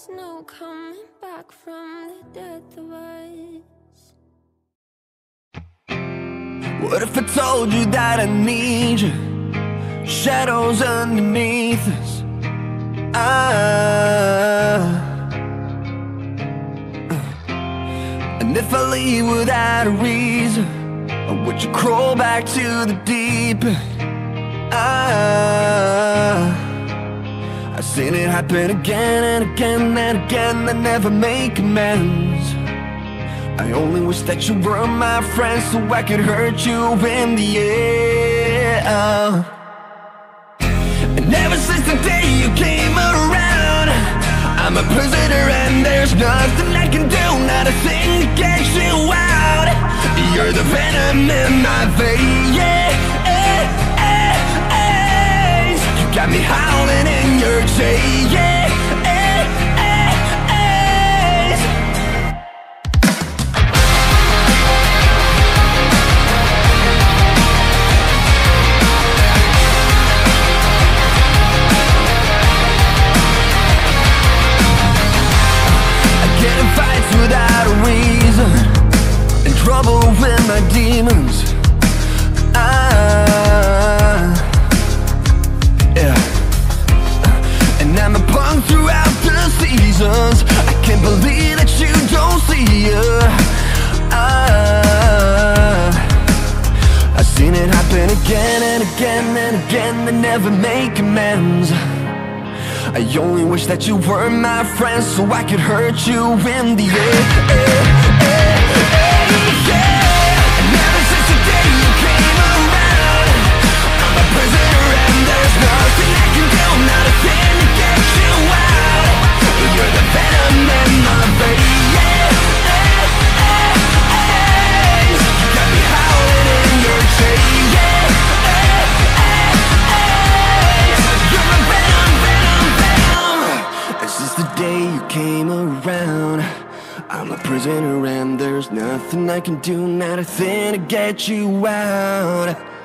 There's no coming back from the death of us. What if I told you that I need you? Shadows underneath us. And if I leave without a reason, or would you crawl back to the deep end? I've seen it happen again and again and again. I never make amends. I only wish that you were my friend, so I could hurt you in the end. And ever since the day you came around, I'm a prisoner and there's nothing I can do, not a thing to get you out. You're the venom in my veins. You got me howling in your chains. Without a reason, in trouble with my demons. Yeah. And I'm a punk throughout the seasons. I can't believe that you don't see it. I've seen it happen again and again and again. They never make amends. I only wish that you were my friend, so I could hurt you in the end. And ever since the day you came around, I'm a prisoner and there's nothing I can do, not a thing to get you out. You're the venom in my veins. You got me howling in your chains. You're a venom. Since the day you came around, I'm a prisoner and there's nothing I can do, not a thing to get you out.